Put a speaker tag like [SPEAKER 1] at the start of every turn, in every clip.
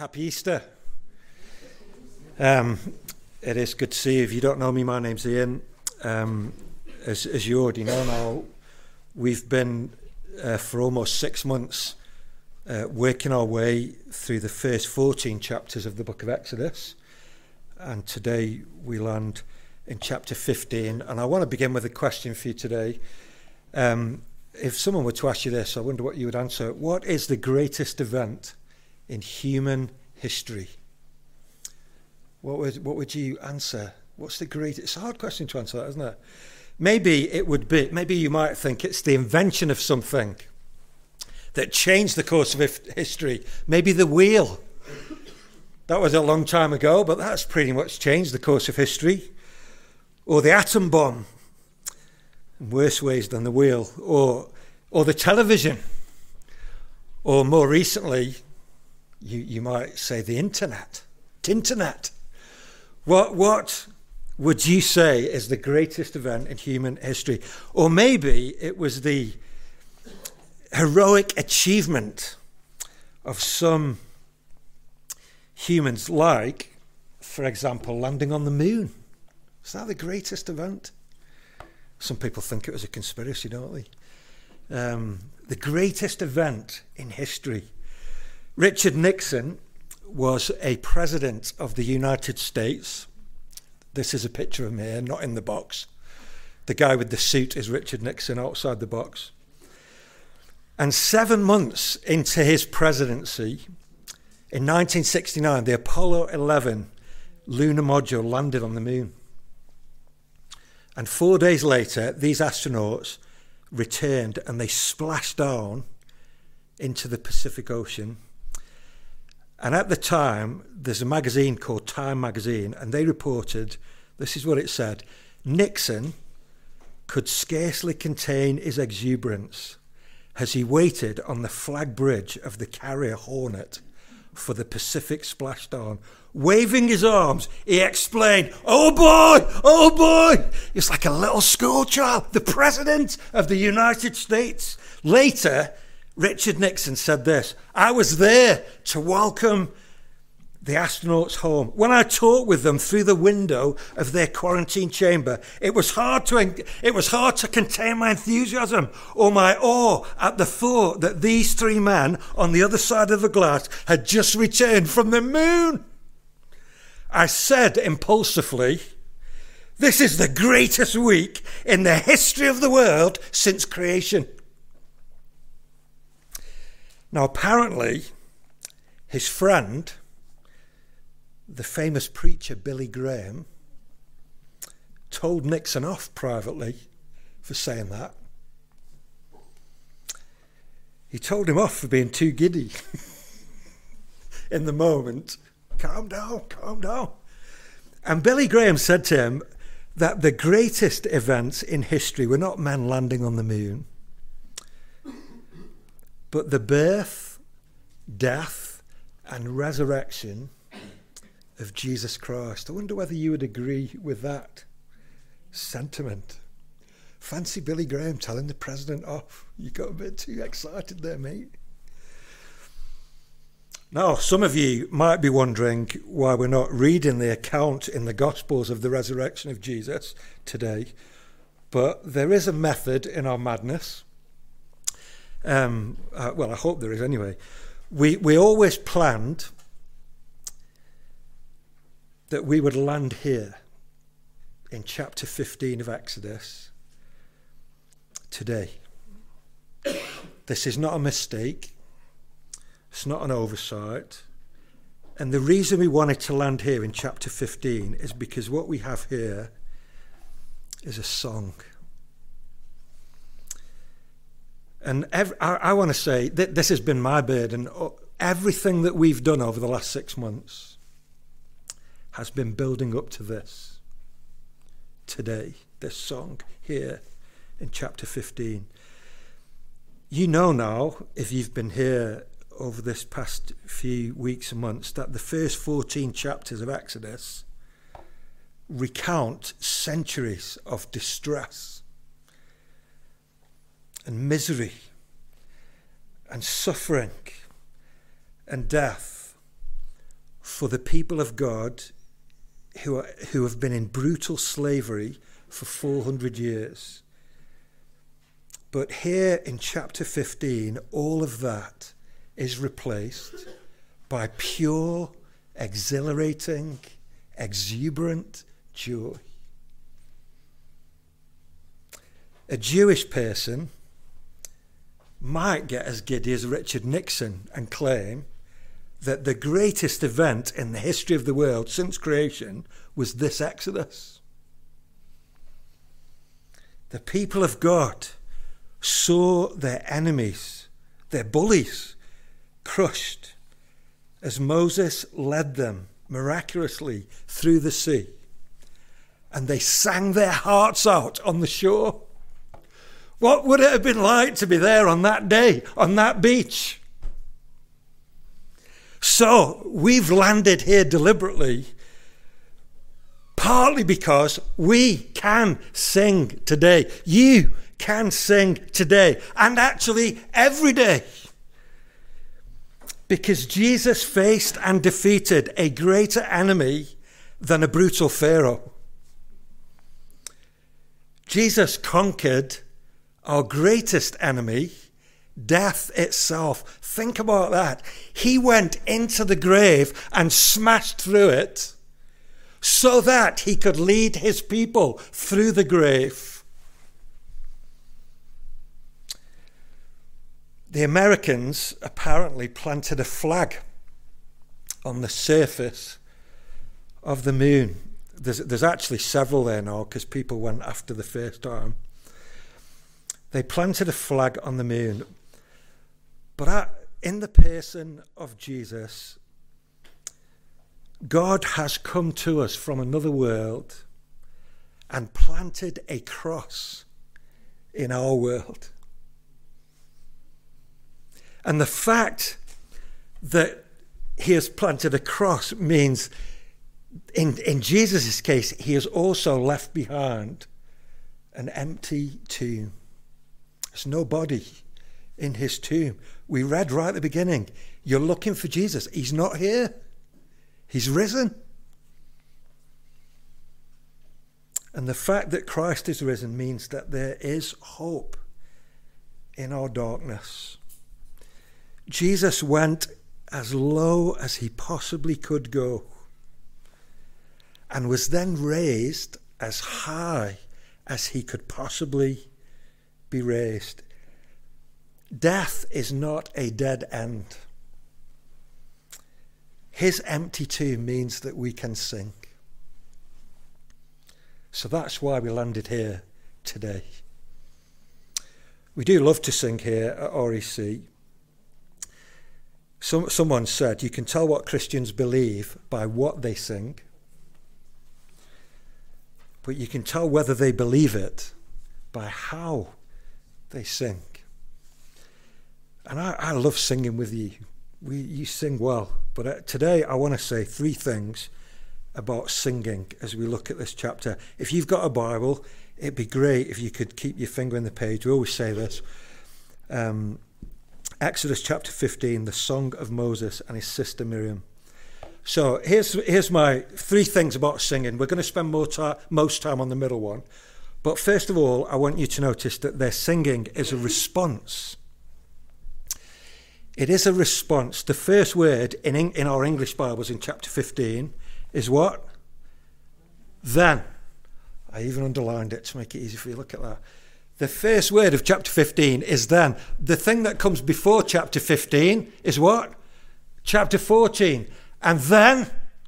[SPEAKER 1] Happy Easter. It is good to see you. If you don't know me, my name's Ian. As you already know now, we've been for almost 6 months working our way through the first 14 chapters of the book of Exodus. And today we land in chapter 15. And I want to begin with a question for you today. If someone were to ask you this, I wonder what you would answer. What is the greatest event in human history? What would you answer? What's the greatest? It's a hard question to answer, that, isn't it? Maybe you might think it's the invention of something that changed the course of history. Maybe the wheel. That was a long time ago, but that's pretty much changed the course of history. Or the atom bomb, in worse ways than the wheel. Or the television. Or more recently, you might say the internet. Tinternet. What would you say is the greatest event in human history? Or maybe it was the heroic achievement of some humans, like, for example, landing on the moon. Is that the greatest event? Some people think it was a conspiracy, don't they? The greatest event in history. Richard Nixon was a president of the United States. This is a picture of him here, not in the box. The guy with the suit is Richard Nixon outside the box. And 7 months into his presidency, in 1969, the Apollo 11 lunar module landed on the moon. And 4 days later, these astronauts returned and they splashed down into the Pacific Ocean. And at the time, there's a magazine called Time magazine, and they reported, this is what it said: Nixon could scarcely contain his exuberance as he waited on the flag bridge of the carrier Hornet for the Pacific splashdown. Waving his arms, he explained, "Oh boy, oh boy!" It's like a little schoolchild, the President of the United States. Later, Richard Nixon said this: "I was there to welcome the astronauts home. When I talked with them through the window of their quarantine chamber, it was hard to contain my enthusiasm or my awe at the thought that these three men on the other side of the glass had just returned from the moon. I said impulsively, 'This is the greatest week in the history of the world since creation.'" Now, apparently, his friend, the famous preacher Billy Graham, told Nixon off privately for saying that. He told him off for being too giddy in the moment. Calm down, calm down. And Billy Graham said to him that the greatest events in history were not men landing on the moon, but the birth, death, and resurrection of Jesus Christ. I wonder whether you would agree with that sentiment. Fancy Billy Graham telling the president off. You got a bit too excited there, mate. Now, some of you might be wondering why we're not reading the account in the Gospels of the resurrection of Jesus today. But there is a method in our madness. Well, I hope there is anyway. We always planned that we would land here in chapter 15 of Exodus today. This is not a mistake. It's not an oversight. And the reason we wanted to land here in chapter 15 is because what we have here is a song. And I want to say that this has been my burden. Everything that we've done over the last 6 months has been building up to this. Today, this song here in chapter 15. You know now, if you've been here over this past few weeks and months, that the first 14 chapters of Exodus recount centuries of distress and misery and suffering and death for the people of God who have been in brutal slavery for 400 years. But here in chapter 15, all of that is replaced by pure, exhilarating, exuberant joy. A Jewish person might get as giddy as Richard Nixon and claim that the greatest event in the history of the world since creation was this Exodus. The people of God saw their enemies, their bullies, crushed as Moses led them miraculously through the sea. And they sang their hearts out on the shore. What would it have been like to be there on that day, on that beach? So we've landed here deliberately, partly because we can sing today. You can sing today, and actually every day. Because Jesus faced and defeated a greater enemy than a brutal Pharaoh. Jesus conquered our greatest enemy, death itself. Think about that. He went into the grave and smashed through it so that he could lead his people through the grave. The Americans apparently planted a flag on the surface of the moon. There's actually several there now because people went after the first time. They planted a flag on the moon. But in the person of Jesus, God has come to us from another world and planted a cross in our world. And the fact that he has planted a cross means, in Jesus' case, he has also left behind an empty tomb. There's no body in his tomb. We read right at the beginning, you're looking for Jesus. He's not here. He's risen. And the fact that Christ is risen means that there is hope in our darkness. Jesus went as low as he possibly could go and was then raised as high as he could possibly be raised. Death is not a dead end. His empty tomb means that we can sing. So that's why we landed here today. We do love to sing here at REC. Someone said you can tell what Christians believe by what they sing, but you can tell whether they believe it by how they sing. And I love singing with you. You sing well. But today I want to say 3 things about singing as we look at this chapter. If you've got a Bible, it'd be great if you could keep your finger on the page. We always say this. Exodus chapter 15, the song of Moses and his sister Miriam. So here's my 3 things about singing. We're going to spend most time on the middle one. But first of all, I want you to notice that their singing is a response. It is a response. The first word in our English Bibles in chapter 15 is what? Then. I even underlined it to make it easy for you. Look at that. The first word of chapter 15 is then. The thing that comes before chapter 15 is what? Chapter 14. And then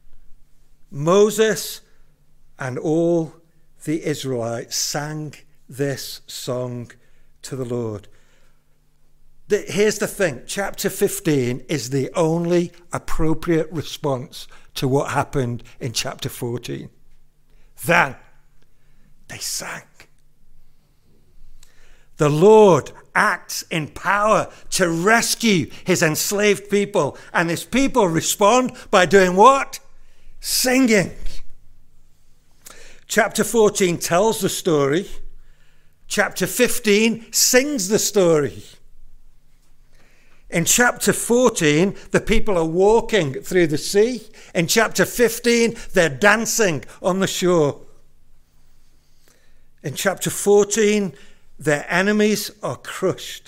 [SPEAKER 1] Moses and all the Israelites sang this song to the Lord. Here's the thing. Chapter 15 is the only appropriate response to what happened in chapter 14. Then they sang. The Lord acts in power to rescue his enslaved people. And his people respond by doing what? Singing. Chapter 14 tells the story. Chapter 15 sings the story. In chapter 14, the people are walking through the sea. In chapter 15, they're dancing on the shore. In chapter 14, their enemies are crushed.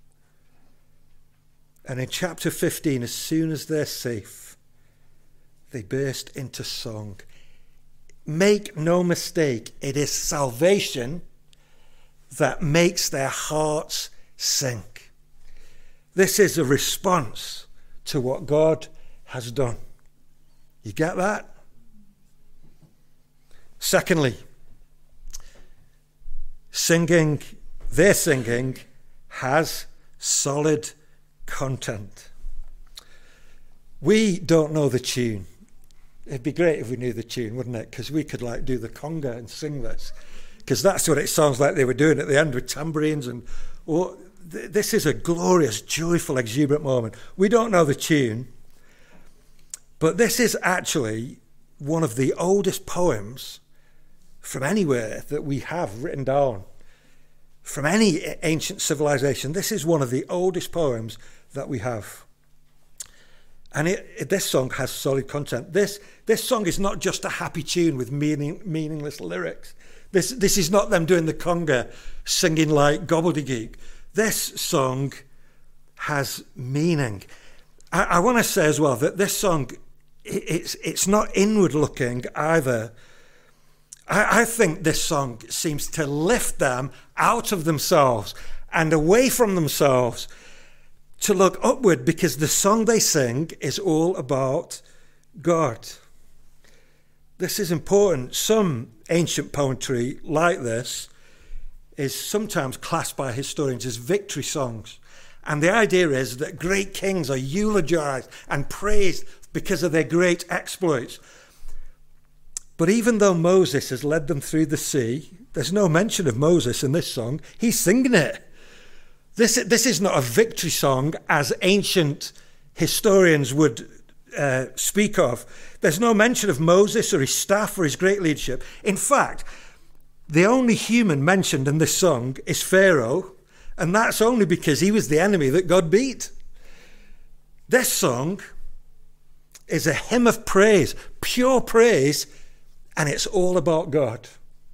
[SPEAKER 1] And in chapter 15, as soon as they're safe, they burst into song. Make no mistake, it is salvation that makes their hearts sing. This is a response to what God has done. You get that? Secondly, their singing has solid content. We don't know the tune. It'd be great if we knew the tune, wouldn't it? Because we could do the conga and sing this. Because that's what it sounds like they were doing at the end with tambourines. And this is a glorious, joyful, exuberant moment. We don't know the tune, but this is actually one of the oldest poems from anywhere that we have written down. From any ancient civilization, this is one of the oldest poems that we have. And this song has solid content. This song is not just a happy tune with meaningless lyrics. This is not them doing the conga, singing like gobbledygook. This song has meaning. I want to say as well that this song, it's not inward looking either. I think this song seems to lift them out of themselves and away from themselves to look upward, because the song they sing is all about God. This is important. Some ancient poetry like this is sometimes classed by historians as victory songs. And the idea is that great kings are eulogized and praised because of their great exploits. But even though Moses has led them through the sea, there's no mention of Moses in this song. He's singing it. This is not a victory song as ancient historians would speak of. There's no mention of Moses or his staff or his great leadership. In fact, the only human mentioned in this song is Pharaoh, and that's only because he was the enemy that God beat. This song is a hymn of praise, pure praise, and it's all about God.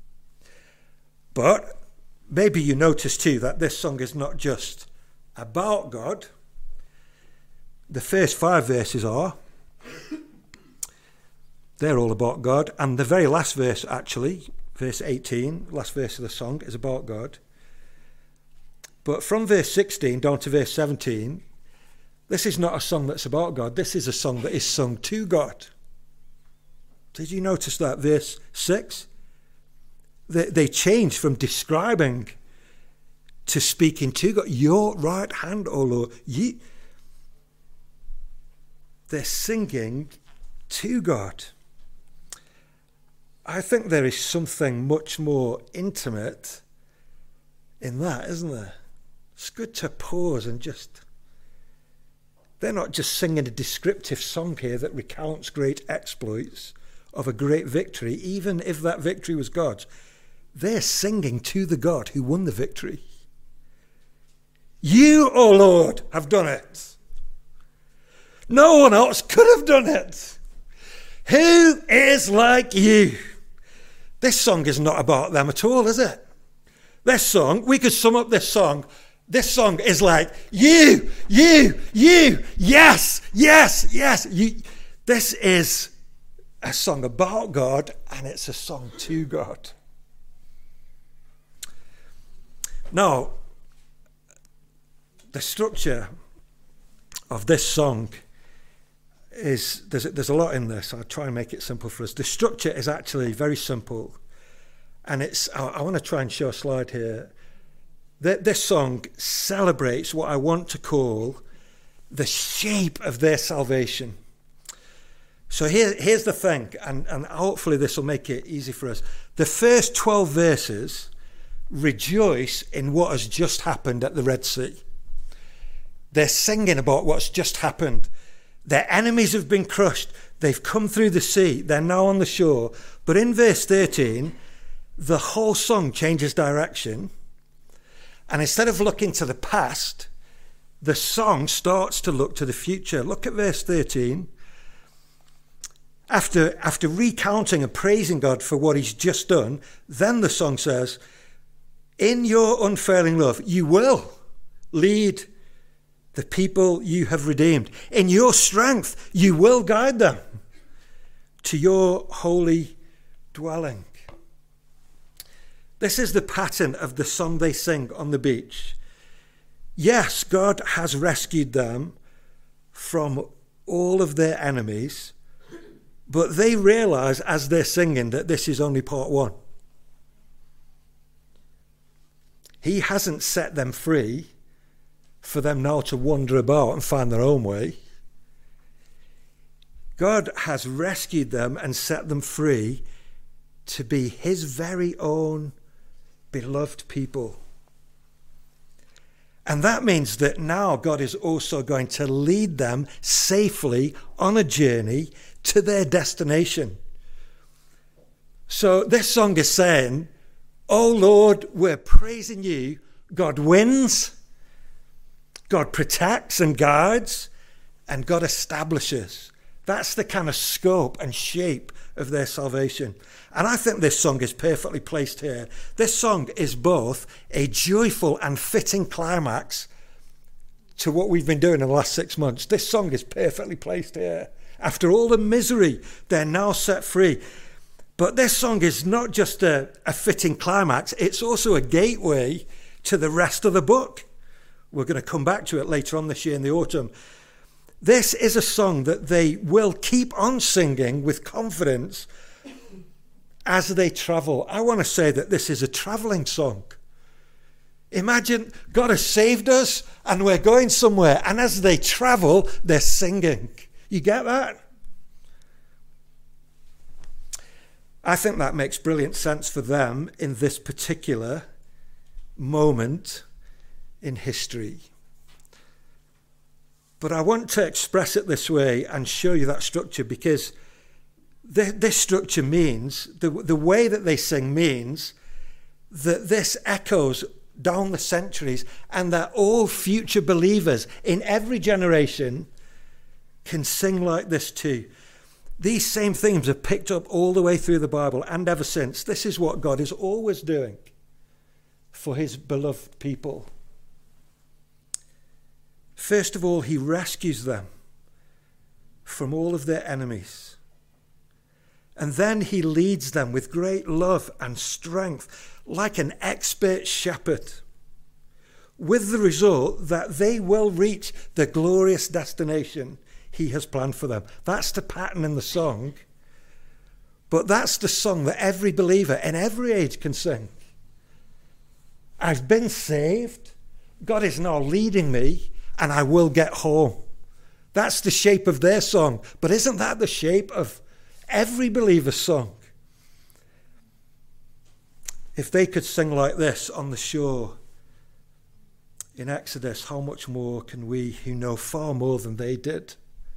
[SPEAKER 1] But maybe you notice too that this song is not just about God. The first 5 verses are. They're all about God. And the very last verse, actually, verse 18, last verse of the song, is about God. But from verse 16 down to verse 17, this is not a song that's about God. This is a song that is sung to God. Did you notice that? Verse 6? They change from describing to speaking to God. Your right hand, O Lord. They're singing to God. I think there is something much more intimate in that, isn't there? It's good to pause and they're not just singing a descriptive song here that recounts great exploits of a great victory, even if that victory was God's. They're singing to the God who won the victory. You, O Lord, have done it. No one else could have done it. Who is like you? This song is not about them at all, is it? This song, we could sum up this song. This song is like, you, yes. This is a song about God, and it's a song to God. Now, the structure of this song is, there's a lot in this. I'll try and make it simple for us. The structure is actually very simple, and I want to try and show a slide here. This song celebrates what I want to call the shape of their salvation. So here's the thing, and hopefully this will make it easy for us. The first 12 verses rejoice in what has just happened at the Red Sea. They're singing about what's just happened. Their enemies have been crushed. They've come through the sea. They're now on the shore. But in verse 13, the whole song changes direction. And instead of looking to the past, the song starts to look to the future. Look at verse 13. After recounting and praising God for what he's just done, then the song says, in your unfailing love, you will lead the people you have redeemed. In your strength, you will guide them to your holy dwelling. This is the pattern of the song they sing on the beach. Yes, God has rescued them from all of their enemies, but they realize as they're singing that this is only part one. He hasn't set them free for them now to wander about and find their own way. God has rescued them and set them free to be his very own beloved people. And that means that now God is also going to lead them safely on a journey to their destination. So this song is saying, oh Lord, we're praising you. God wins, God protects and guides, and God establishes. That's the kind of scope and shape of their salvation. And I think this song is perfectly placed here. This song is both a joyful and fitting climax to what we've been doing in the last 6 months. This song is perfectly placed here. After all the misery, they're now set free. But this song is not just a fitting climax, it's also a gateway to the rest of the book. We're going to come back to it later on this year in the autumn. This is a song that they will keep on singing with confidence as they travel. I want to say that this is a traveling song. Imagine God has saved us and we're going somewhere, and as they travel, they're singing. You get that? I think that makes brilliant sense for them in this particular moment in history. But I want to express it this way and show you that structure, because this structure means, the way that they sing means that this echoes down the centuries, and that all future believers in every generation can sing like this too. These same themes are picked up all the way through the Bible and ever since. This is what God is always doing for his beloved people. First of all, he rescues them from all of their enemies. And then he leads them with great love and strength, like an expert shepherd, with the result that they will reach the glorious destination he has planned for them. That's the pattern in the song, but that's the song that every believer in every age can sing. I've been saved. God is now leading me, and I will get home. That's the shape of their song. But isn't that the shape of every believer's song? If they could sing like this on the shore in Exodus, how much more can we who know far more than they did?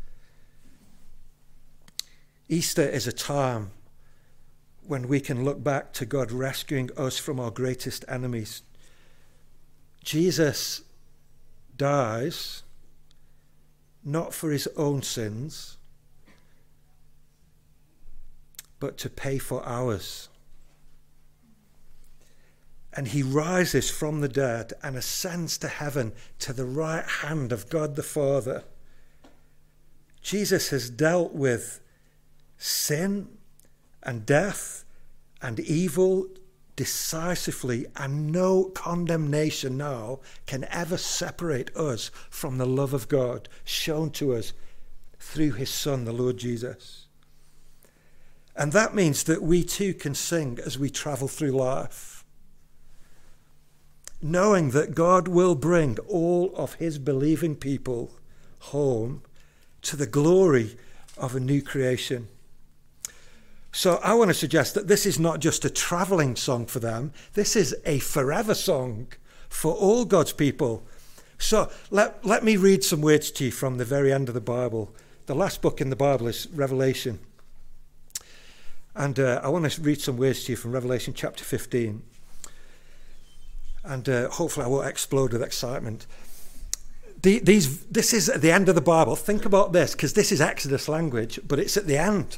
[SPEAKER 1] Easter is a time when we can look back to God rescuing us from our greatest enemies. Jesus dies not for his own sins, but to pay for ours. And he rises from the dead and ascends to heaven to the right hand of God the Father. Jesus has dealt with sin and death and evil decisively, and no condemnation now can ever separate us from the love of God shown to us through his Son, the Lord Jesus. And that means that we too can sing as we travel through life, knowing that God will bring all of his believing people home to the glory of a new creation. So I want to suggest that this is not just a traveling song for them. This is a forever song for all God's people. So let me read some words to you from the very end of the Bible. The last book in the Bible is Revelation. And I want to read some words to you from Revelation chapter 15. And hopefully I won't explode with excitement. This is at the end of the Bible. Think about this, because this is Exodus language, but it's at the end.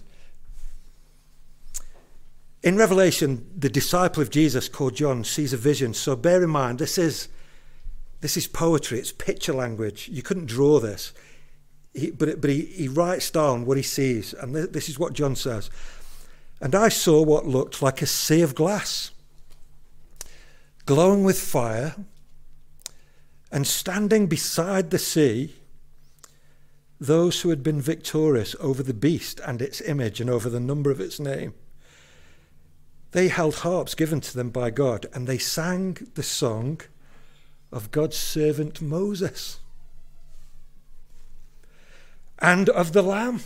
[SPEAKER 1] In Revelation, the disciple of Jesus called John sees a vision. So bear in mind, this is poetry. It's picture language. You couldn't draw this. But he writes down what he sees. And this is what John says. And I saw what looked like a sea of glass, glowing with fire, and standing beside the sea, those who had been victorious over the beast and its image and over the number of its name. They held harps given to them by God, and they sang the song of God's servant Moses and of the Lamb.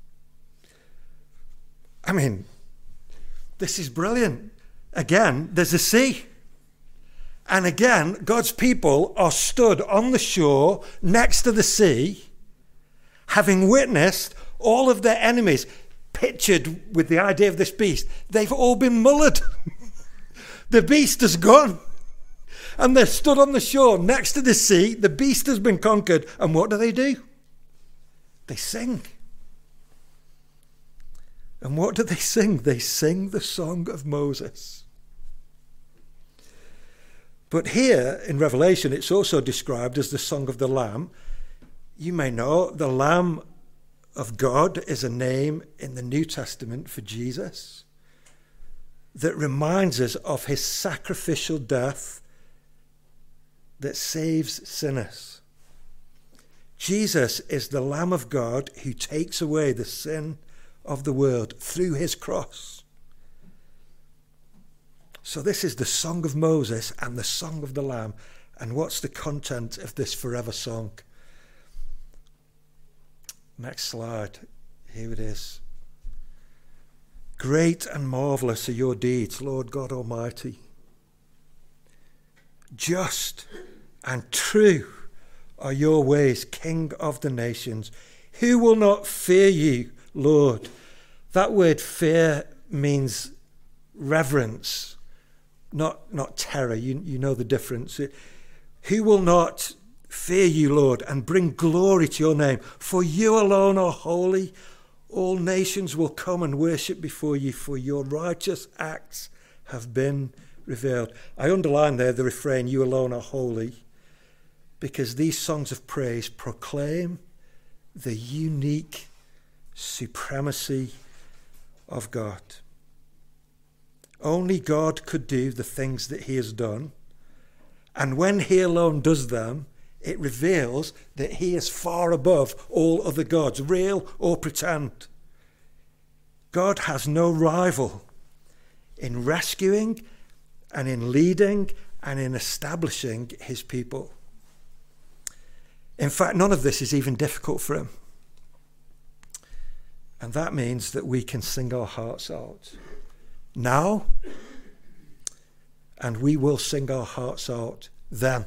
[SPEAKER 1] I mean, this is brilliant. Again, there's a sea. And again, God's people are stood on the shore next to the sea, having witnessed all of their enemies, pictured with the idea of this beast. They've all been mullered. The beast has gone. And they're stood on the shore next to the sea. The beast has been conquered. And what do? They sing. And what do they sing? They sing the song of Moses. But here in Revelation, it's also described as the song of the Lamb. You may know the Lamb of God is a name in the New Testament for Jesus that reminds us of his sacrificial death that saves sinners. Jesus is the Lamb of God who takes away the sin of the world through his cross. So this is the song of Moses and the song of the Lamb. And what's the content of this forever song? Next slide. Here it is. Great and marvellous are your deeds, Lord God Almighty. Just and true are your ways, King of the nations. Who will not fear you, Lord? That word fear means reverence, not terror. You know the difference. Who will not fear you, Lord, and bring glory to your name? For you alone are holy. All nations will come and worship before you, for your righteous acts have been revealed. I underline there the refrain, you alone are holy, because these songs of praise proclaim the unique supremacy of God. Only God could do the things that he has done. And when he alone does them, it reveals that he is far above all other gods, real or pretend. God has no rival in rescuing and in leading and in establishing his people. In fact, none of this is even difficult for him. And that means that we can sing our hearts out now, and we will sing our hearts out then.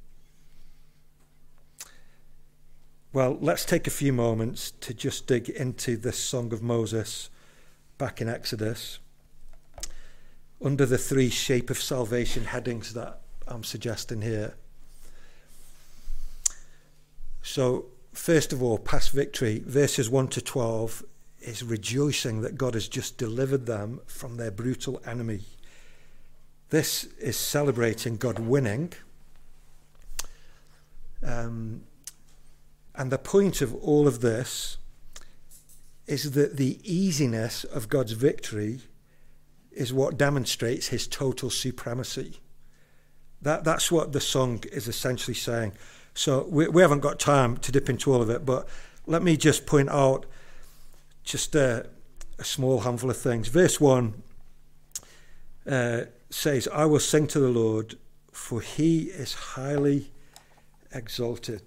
[SPEAKER 1] Well, let's take a few moments to just dig into this Song of Moses back in Exodus under the 3 shape of salvation headings that I'm suggesting here. So, first of all, past victory, verses 1 to 12 is rejoicing that God has just delivered them from their brutal enemy. This is celebrating God winning. And the point of all of this is that the easiness of God's victory is what demonstrates his total supremacy. That's what the song is essentially saying. So we haven't got time to dip into all of it, but let me just point out just a small handful of things. Verse 1 says, I will sing to the Lord, for he is highly exalted.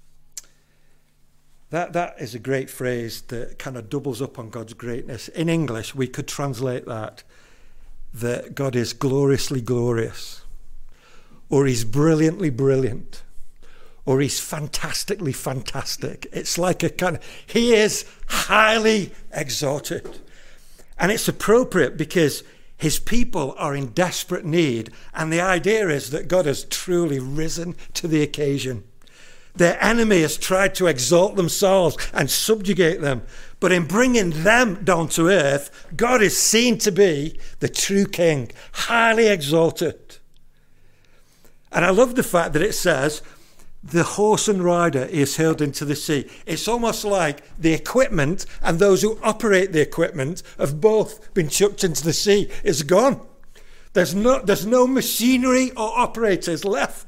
[SPEAKER 1] That is a great phrase that kind of doubles up on God's greatness. In English, we could translate that God is gloriously glorious, or he's brilliantly brilliant, or he's fantastically fantastic. It's like a kind of, he is highly exalted. And it's appropriate because his people are in desperate need, and the idea is that God has truly risen to the occasion. Their enemy has tried to exalt themselves and subjugate them. But in bringing them down to earth, God is seen to be the true king, highly exalted. And I love the fact that it says, the horse and rider is hurled into the sea. It's almost like the equipment and those who operate the equipment have both been chucked into the sea. It's gone. There's no machinery or operators left.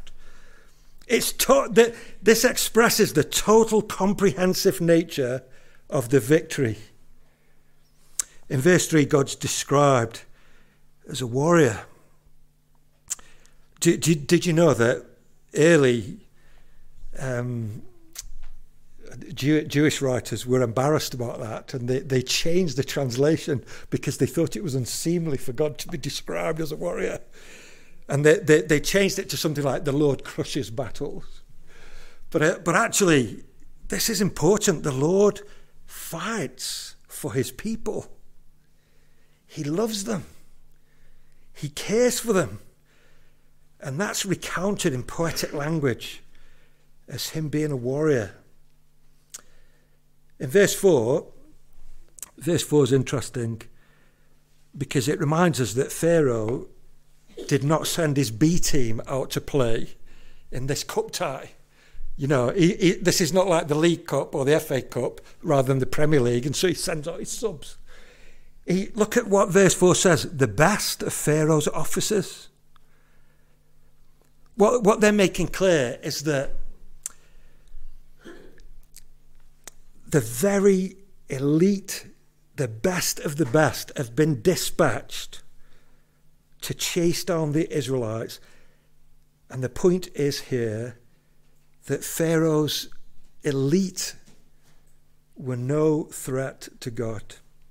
[SPEAKER 1] This expresses the total comprehensive nature of the victory. In verse 3, God's described as a warrior. Did you know that early Jewish writers were embarrassed about that, and they changed the translation because they thought it was unseemly for God to be described as a warrior. And they changed it to something like the Lord crushes battles. But actually, this is important. The Lord fights for his people. He loves them. He cares for them. And that's recounted in poetic language as him being a warrior. In verse 4 is interesting because it reminds us that Pharaoh did not send his B team out to play in this cup tie. You know, this is not like the League Cup or the FA Cup rather than the Premier League, and so he sends out his subs. Look at what verse 4 says, the best of Pharaoh's officers. What they're making clear is that the very elite, the best of the best, have been dispatched to chase down the Israelites. And the point is here that Pharaoh's elite were no threat to God.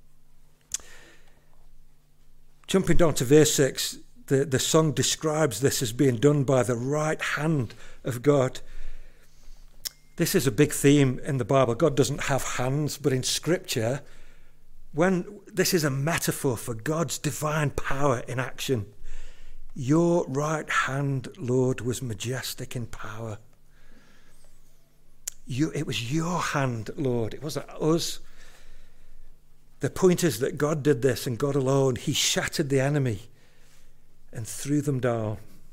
[SPEAKER 1] Jumping down to verse 6, the song describes this as being done by the right hand of God. This is a big theme in the Bible. God doesn't have hands, but in Scripture, this is a metaphor for God's divine power in action. Your right hand, Lord, was majestic in power. It was your hand, Lord. It wasn't us. The point is that God did this, and God alone. He shattered the enemy and threw them down.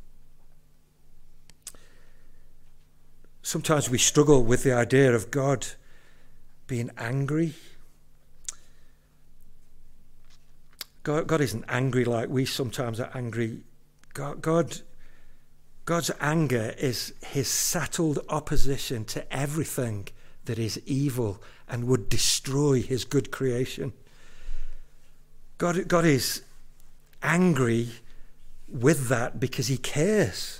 [SPEAKER 1] Sometimes we struggle with the idea of God being angry. God isn't angry like we sometimes are angry. God's anger is his settled opposition to everything that is evil and would destroy his good creation. God is angry with that because he cares.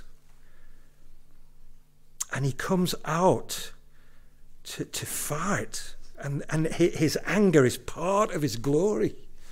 [SPEAKER 1] And he comes out to fight. And his anger is part of his glory.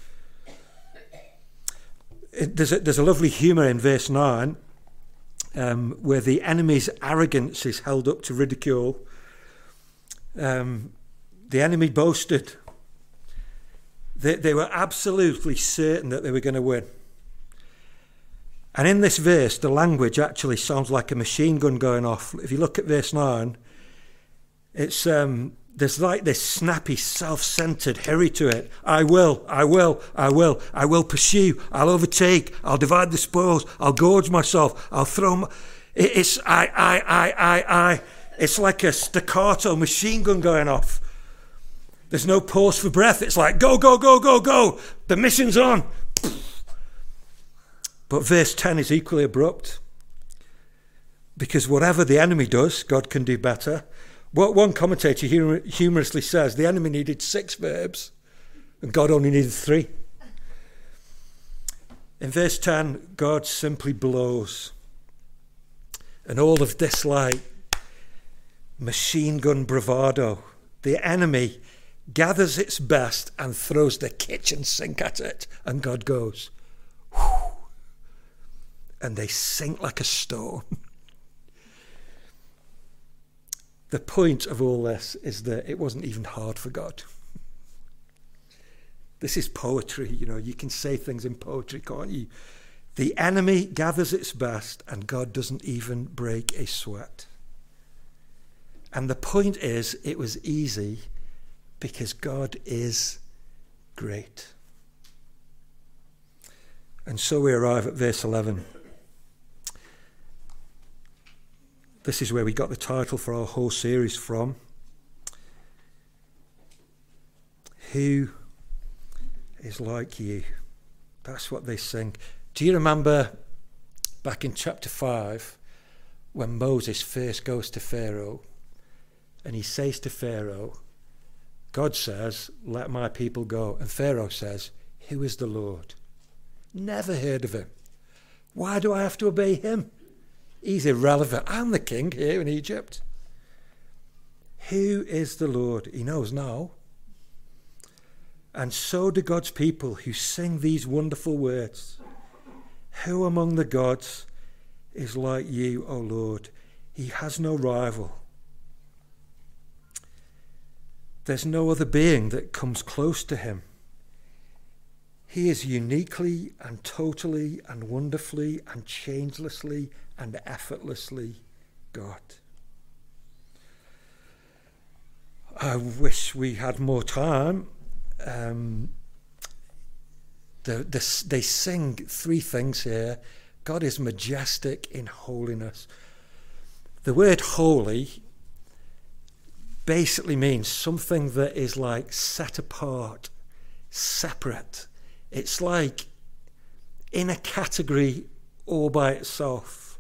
[SPEAKER 1] There's a lovely humour in verse 9 where the enemy's arrogance is held up to ridicule. The enemy boasted. They were absolutely certain that they were going to win. And in this verse, the language actually sounds like a machine gun going off. If you look at verse 9, it's there's like this snappy, self-centered hurry to it. I will pursue, I'll overtake, I'll divide the spoils, I'll gorge myself, I'll throw it's I. It's like a staccato machine gun going off. There's no pause for breath. It's like, go, go, go, go, go. The mission's on. But verse 10 is equally abrupt. Because whatever the enemy does, God can do better. What one commentator humorously says, the enemy needed 6 verbs and God only needed 3. In verse 10, God simply blows. And all of this like machine gun bravado, the enemy gathers its best and throws the kitchen sink at it, and God goes, whew, and they sink like a stone. The point of all this is that it wasn't even hard for God. This is poetry, you can say things in poetry, can't you? The enemy gathers its best and God doesn't even break a sweat. And the point is, it was easy because God is great. And so we arrive at verse 11. This is where we got the title for our whole series from. Who is like you? That's what they sing. Do you remember back in chapter 5 when Moses first goes to Pharaoh and he says to Pharaoh, God says, let my people go. And Pharaoh says, who is the Lord? Never heard of him. Why do I have to obey him? He's irrelevant. I'm the king here in Egypt. Who is the Lord? He knows now. And so do God's people who sing these wonderful words. Who among the gods is like you, O Lord? He has no rival. There's no other being that comes close to him. He is uniquely and totally and wonderfully and changelessly and effortlessly God. I wish we had more time. They sing three things here. God is majestic in holiness. The word holy basically means something that is like set apart, separate. It's like in a category all by itself.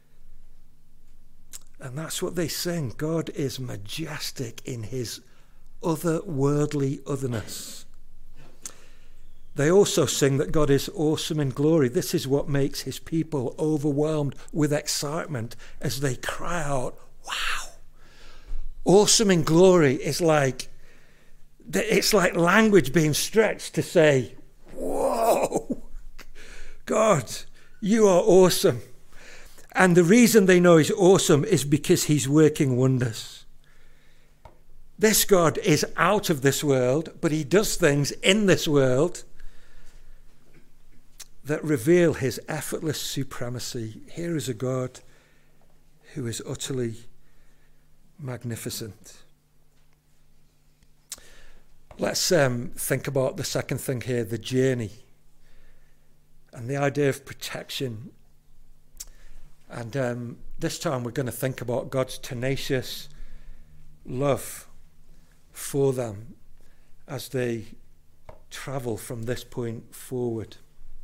[SPEAKER 1] And that's what they sing. God is majestic in his otherworldly otherness. They also sing that God is awesome in glory. This is what makes his people overwhelmed with excitement as they cry out, wow. Awesome in glory is like, it's like language being stretched to say, whoa, God, you are awesome. And the reason they know he's awesome is because he's working wonders. This God is out of this world, but he does things in this world that reveal his effortless supremacy. Here is a God who is utterly magnificent. Let's think about the second thing here, the journey, and the idea of protection. And this time we're going to think about God's tenacious love for them as they travel from this point forward.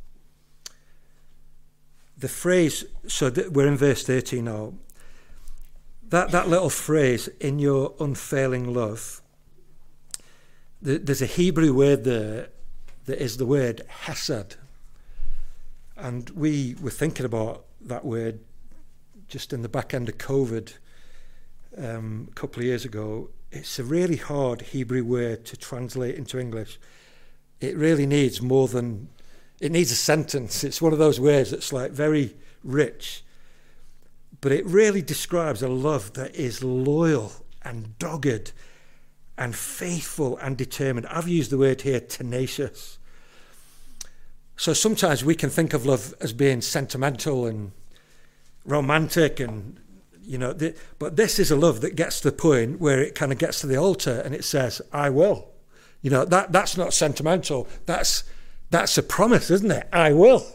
[SPEAKER 1] The phrase, we're in verse 13 now, that little phrase, in your unfailing love, there's a Hebrew word there that is the word hesed. And we were thinking about that word just in the back end of COVID a couple of years ago. It's a really hard Hebrew word to translate into English. It really needs more than, it needs a sentence. It's one of those words that's like very rich. But it really describes a love that is loyal and dogged and faithful and determined. I've used the word here, tenacious. So sometimes we can think of love as being sentimental and romantic and, but this is a love that gets to the point where it kind of gets to the altar and it says, I will. That's not sentimental. That's a promise, isn't it? I will.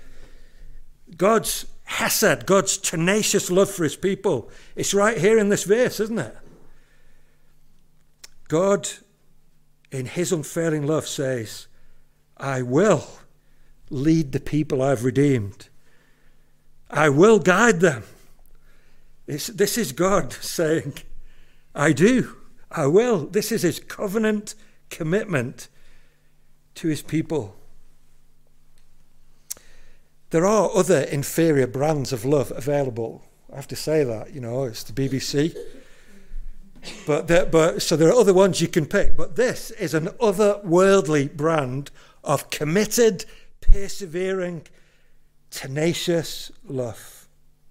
[SPEAKER 1] God's hesed, God's tenacious love for his people. It's right here in this verse, isn't it? God, in his unfailing love, says, I will lead the people I've redeemed. I will guide them. This is God saying, I do. I will. This is his covenant commitment to his people. There are other inferior brands of love available. I have to say that, it's the BBC. So there are other ones you can pick. But this is an otherworldly brand of committed, persevering, tenacious love.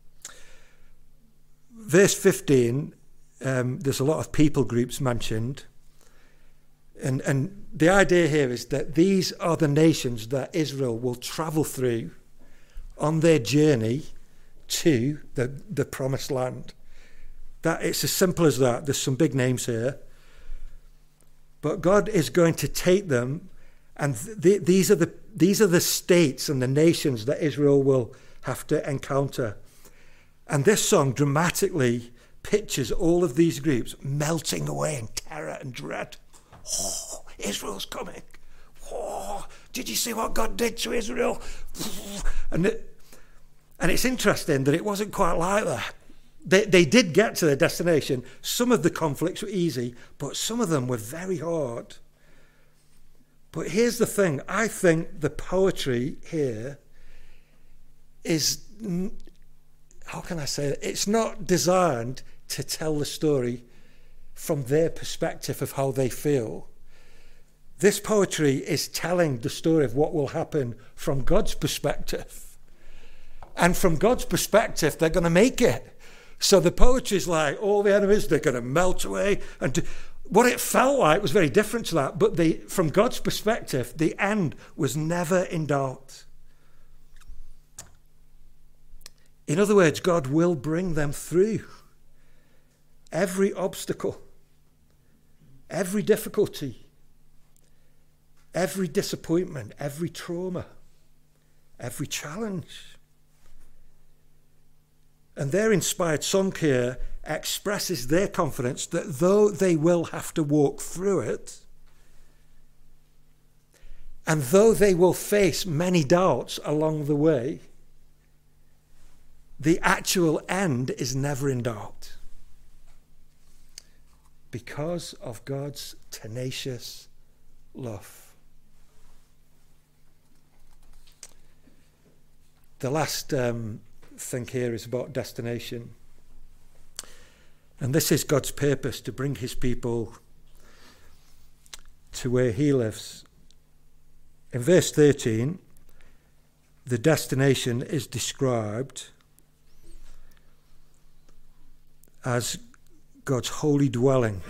[SPEAKER 1] Verse 15, there's a lot of people groups mentioned. And the idea here is that these are the nations that Israel will travel through on their journey to the promised land. That it's as simple as that. There's some big names here. But God is going to take them, and these are the states and the nations that Israel will have to encounter. And this song dramatically pictures all of these groups melting away in terror and dread. Oh, Israel's coming. Oh, did you see what God did to Israel? And it's interesting that it wasn't quite like that. They did get to their destination. Some of the conflicts were easy, but some of them were very hard. But here's the thing. I think the poetry here is, how can I say it? It's not designed to tell the story from their perspective of how they feel. This poetry is telling the story of what will happen from God's perspective. And from God's perspective, they're going to make it. So the poetry is like, all the enemies, they're going to melt away. And what it felt like was very different to that. But from God's perspective, the end was never in doubt. In other words, God will bring them through every obstacle, every difficulty, every disappointment, every trauma, every challenge. And their inspired song here expresses their confidence that though they will have to walk through it, and though they will face many doubts along the way, the actual end is never in doubt because of God's tenacious love. The last thing here is about destination. And this is God's purpose, to bring his people to where he lives. In verse 13, the destination is described as God's holy dwelling.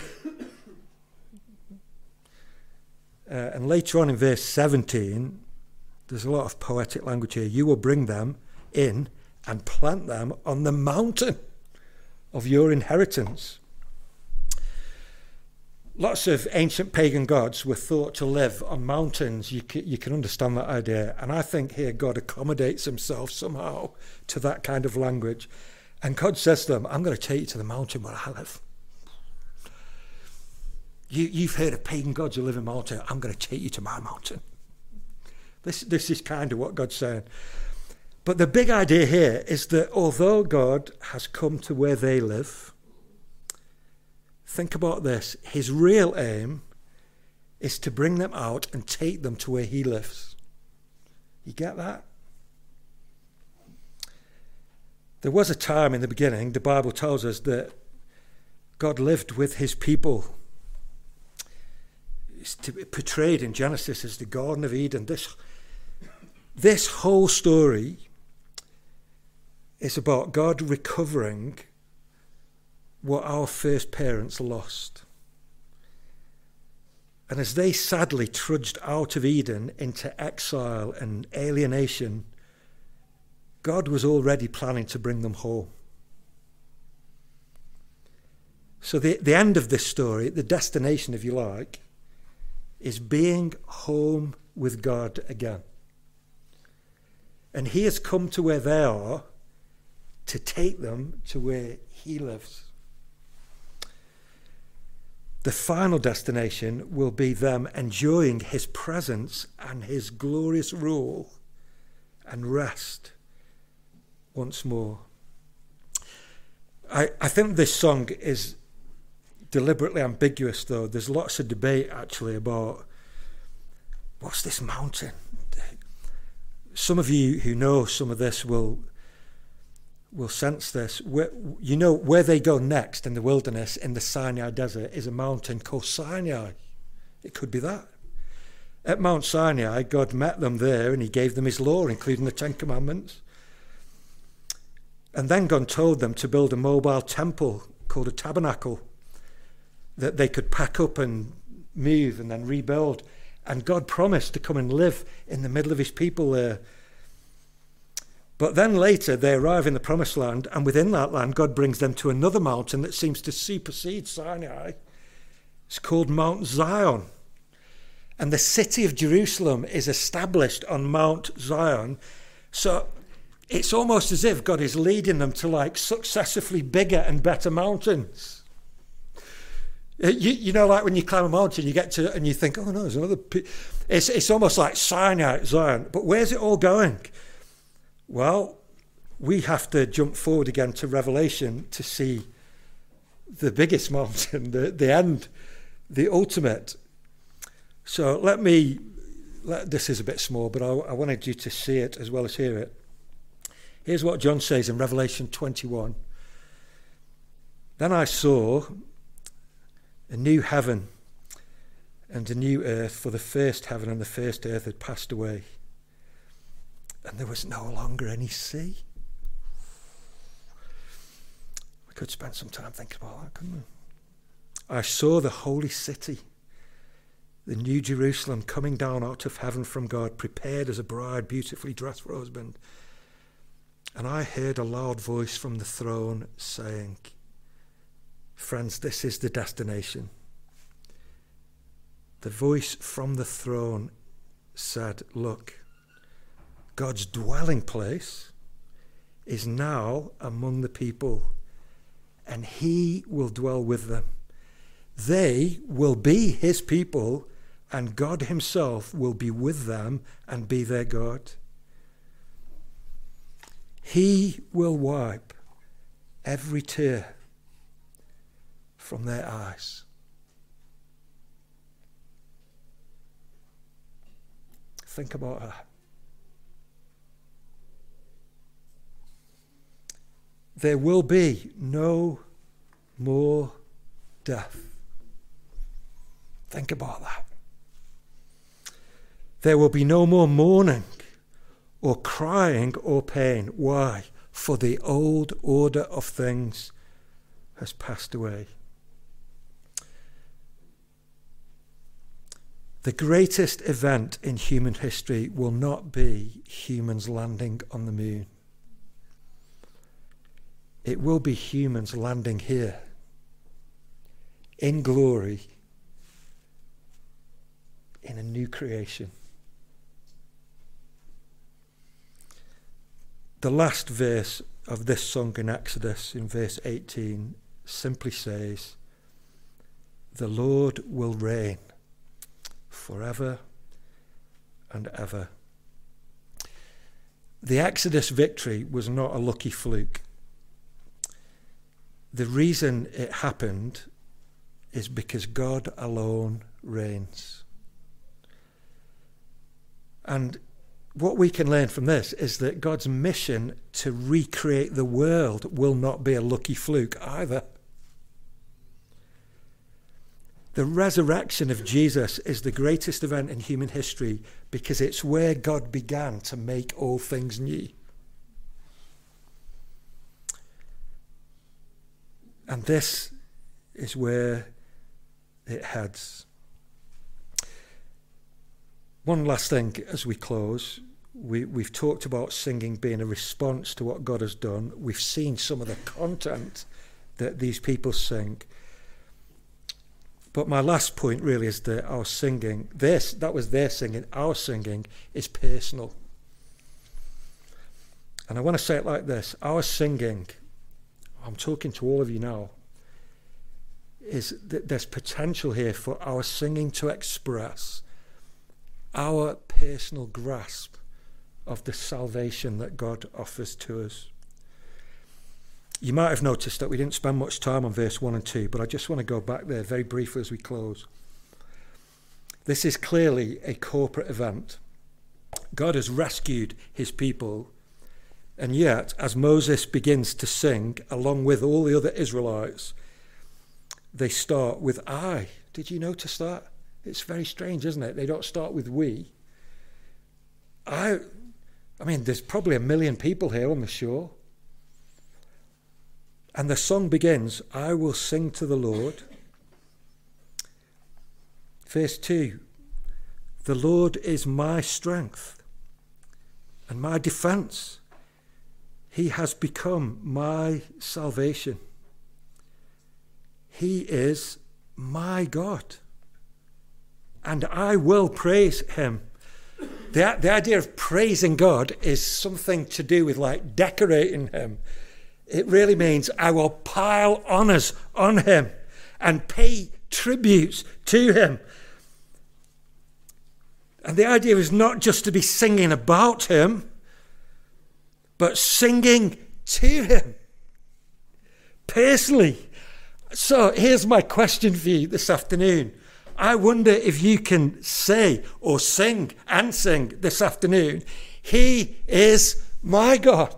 [SPEAKER 1] And later on in verse 17, there's a lot of poetic language here. You will bring them in and plant them on the mountain of your inheritance. Lots of ancient pagan gods were thought to live on mountains. You can understand that idea. And I think here God accommodates himself somehow to that kind of language. And God says to them, I'm going to take you to the mountain where I live. You've heard of pagan gods who live in mountain. I'm going to take you to my mountain. This is kind of what God's saying. But the big idea here is that although God has come to where they live, think about this, his real aim is to bring them out and take them to where he lives. You get that? There was a time in the beginning, the Bible tells us, that God lived with his people. It's portrayed in Genesis as the Garden of Eden. This whole story is about God recovering what our first parents lost. And as they sadly trudged out of Eden into exile and alienation, God was already planning to bring them home. So the end of this story, the destination, if you like, is being home with God again. And he has come to where they are to take them to where he lives. The final destination will be them enjoying his presence and his glorious rule and rest once more. I think this song is deliberately ambiguous, though. There's lots of debate actually about what's this mountain. Some of you who know some of this will sense this. Where they go next in the wilderness, in the Sinai desert, is a mountain called Sinai. It could be that. At Mount Sinai, God met them there and he gave them his law, including the Ten Commandments. And then God told them to build a mobile temple called a tabernacle that they could pack up and move and then rebuild. And God promised to come and live in the middle of his people there. But then later they arrive in the promised land, and within that land God brings them to another mountain that seems to supersede Sinai. It's called Mount Zion. And the city of Jerusalem is established on Mount Zion. So it's almost as if God is leading them to like successively bigger and better mountains. You know, like when you climb a mountain, you get to it and you think, oh no, there's another. It's almost like Sinai, Zion. But where's it all going? Well, we have to jump forward again to Revelation to see the biggest mountain, the end, the ultimate. So this is a bit small, but I wanted you to see it as well as hear it. Here's what John says in Revelation 21. Then I saw a new heaven and a new earth, for the first heaven and the first earth had passed away, and there was no longer any sea. We could spend some time thinking about that, couldn't we? I saw the holy city, the new Jerusalem, coming down out of heaven from God, prepared as a bride beautifully dressed for her husband. And I heard a loud voice from the throne saying, friends, this is the destination. The voice from the throne said, look, God's dwelling place is now among the people, and he will dwell with them. They will be his people, and God himself will be with them and be their God. He will wipe every tear from their eyes. Think about that. There will be no more death. Think about that. There will be no more mourning or crying or pain. Why? For the old order of things has passed away. The greatest event in human history will not be humans landing on the moon. It will be humans landing here in glory in a new creation. The last verse of this song in Exodus, in verse 18, simply says, the Lord will reign forever and ever. The Exodus victory was not a lucky fluke. The reason it happened is because God alone reigns. And what we can learn from this is that God's mission to recreate the world will not be a lucky fluke either. The resurrection of Jesus is the greatest event in human history because it's where God began to make all things new. And this is where it heads. One last thing as we close. We've talked about singing being a response to what God has done. We've seen some of the content that these people sing. But my last point really is that our singing, that was their singing, our singing is personal. And I want to say it like this. Our singing, I'm talking to all of you now, is that there's potential here for our singing to express our personal grasp of the salvation that God offers to us. You might have noticed that we didn't spend much time on verse 1 and 2, but I just want to go back there very briefly as we close. This is clearly a corporate event. God has rescued his people, and yet, as Moses begins to sing, along with all the other Israelites, they start with I. Did you notice that? It's very strange, isn't it? They don't start with we. I mean, there's probably 1 million people here on the shore. And the song begins, I will sing to the Lord. Verse 2, the Lord is my strength and my defense. He has become my salvation. He is my God. And I will praise him. The idea of praising God is something to do with like decorating him. It really means I will pile honours on him and pay tributes to him. And the idea is not just to be singing about him, but singing to him personally. So here's my question for you this afternoon. I wonder if you can say or sing and sing this afternoon, he is my God.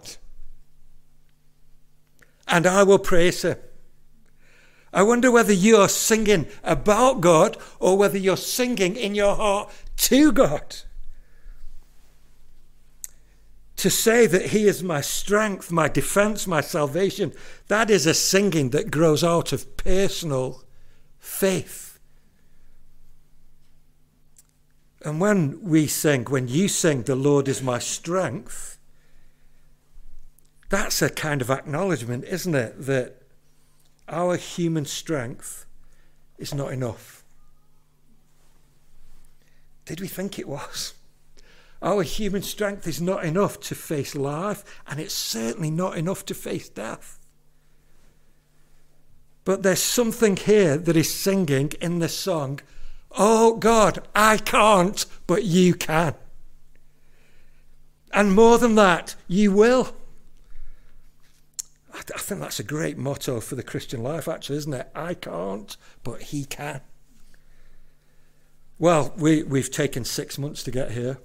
[SPEAKER 1] And I will praise him. I wonder whether you're singing about God or whether you're singing in your heart to God. To say that he is my strength, my defense, my salvation, that is a singing that grows out of personal faith. And when we sing, when you sing, the Lord is my strength, that's a kind of acknowledgement, isn't it, that our human strength is not enough. Did we think it was? Our human strength is not enough to face life, and it's certainly not enough to face death. But there's something here that is singing in this song, oh God, I can't, but you can. And more than that, you will. I think that's a great motto for the Christian life, actually, isn't it? I can't, but he can. Well, we've taken 6 months to get here.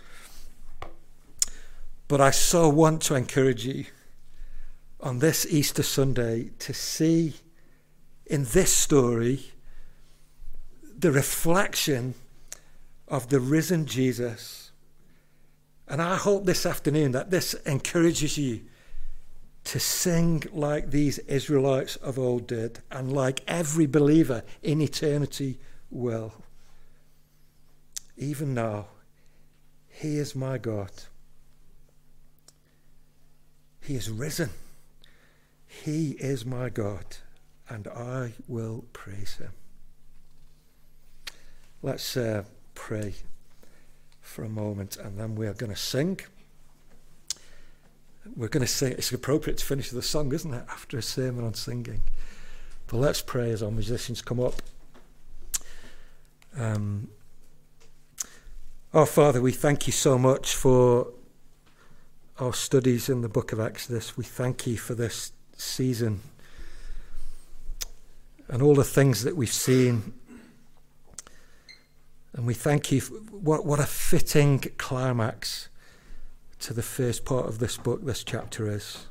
[SPEAKER 1] But I so want to encourage you on this Easter Sunday to see in this story the reflection of the risen Jesus. And I hope this afternoon that this encourages you to sing like these Israelites of old did, and like every believer in eternity will. Even now, he is my God. He is risen. He is my God, and I will praise him. Let's pray for a moment, and then we are going to sing. We're going to sing. It's appropriate to finish with a song, isn't it, after a sermon on singing? But let's pray as our musicians come up. Our Father, we thank you so much for our studies in the book of Exodus. We thank you for this season and all the things that we've seen. And we thank you for what a fitting climax to the first part of this book, this chapter is.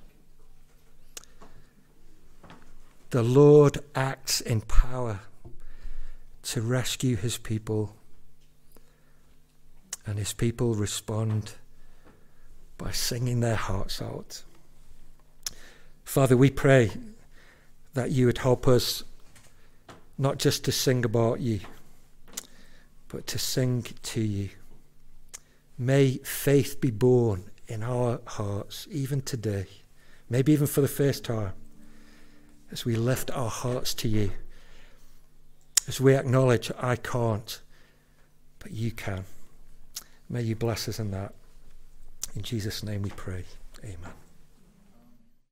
[SPEAKER 1] The Lord acts in power to rescue his people, and his people respond by singing their hearts out. Father, we pray that you would help us not just to sing about you, but to sing to you. May faith be born in our hearts, even today, maybe even for the first time, as we lift our hearts to you, as we acknowledge, I can't, but you can. May you bless us in that. In Jesus' name we pray. Amen.